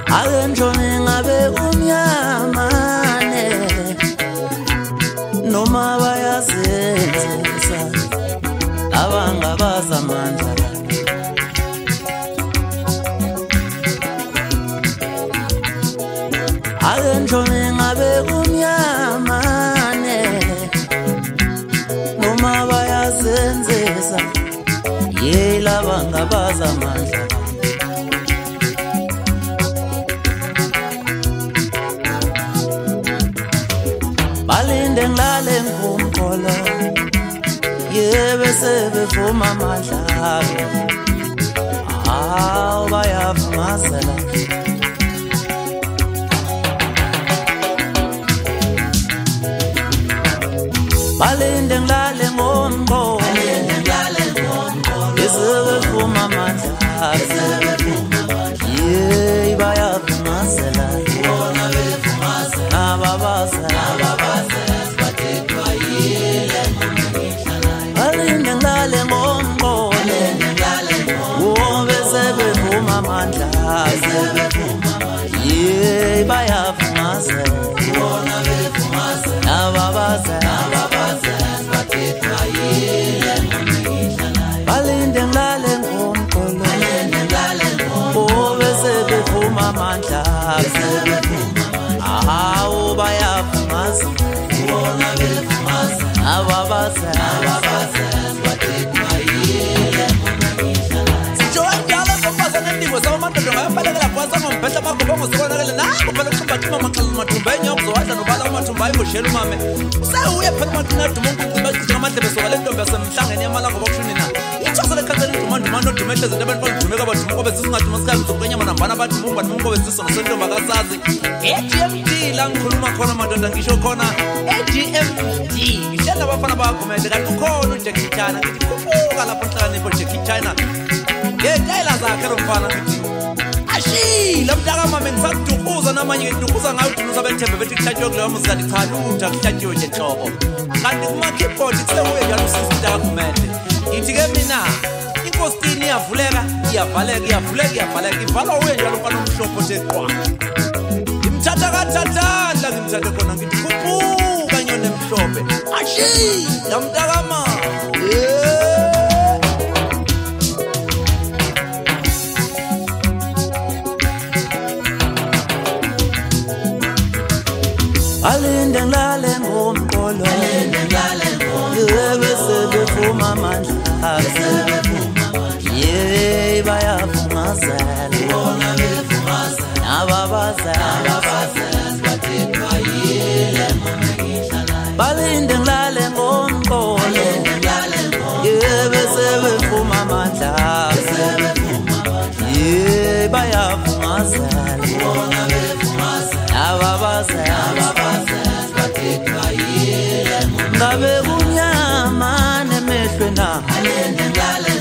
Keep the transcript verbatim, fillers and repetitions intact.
Akenjone ngabe umnyamane noma bayazenzisa abangabaza amandla Akenjone ngabe umnyamane noma bayazenzisa yela abangabaza amandla Balinde ngilale ngumqolo yebe sebevuma amandla awu bayavumazela Balinde ngilale ngumqolo sebevuma amandla yeyi bayavumazela nababaza Balinde ngilale ngomqolo wobe sebevuma amandla yeyi bayavumazela nababaza Balinde ngilale ngomqolo wobe sebevuma amandla awu bayavumaza bona bevumaza ababaza ababaza sibadedwa yile Sijwala ngobaza nendimo zamandodo ngayaphalekela phasa ngomphetha makubongo sibonakele nako phela kubathuma maqhalu mathumba enyoko wadla nobala amathumba ayiboshela umame usewuye phela mathina dumo ngicimba cisha amadlebe soka lentombi yasemhlangeni yamala ngoba kushuni na Ichasele khathele ndumanda mano dumehle zinto abantu badume kabadume kobe sisingadume sikhazi zokunyama nambana bathi mumba nomko besiso nosentombi akasazi E G M D la ngikhuluma khona madoda ngisho khona E G M D ngishela abafana bakhomede kanti ukhona uJackie China ngithi kufuka lapho enhlanganipho Jackie China ngedayila zakhe lomfana ngithi ashila mntaka mama ngisakudukuza namanye ngidukuza ngayo udunuza bethembe bethi kuhlatshwe kuleyo muzika ndichalutha kuhlatshwe nje nhlobo kanti kuma keyboard kusewuye njalo usisi mntaka khomede ngithi ke mina inkostini iyavuleka iyavaleka iyavuleka iyavaleka ivalwa uye njalo mfana omhlophe oseqwa Imthatha kathathanda ngimthathe khona ngithi kubuka nyone emhlophe ashi yamntakama Balinde ngilale ngomqolo balinde ngilale ngomqolo yebe sebevuma amandla sebevuma amandla yeyi bayavumazela bona bevumazela nababaza nababaza sibadedwa yile Balinde ngilale ngomqolo yebe sebevuma amandla sebevuma amandla yeyi bayavumazela bona bevumazela nababaza nababaza sibadedwa yile ngabe unyama nemehlwe na balinde ngilale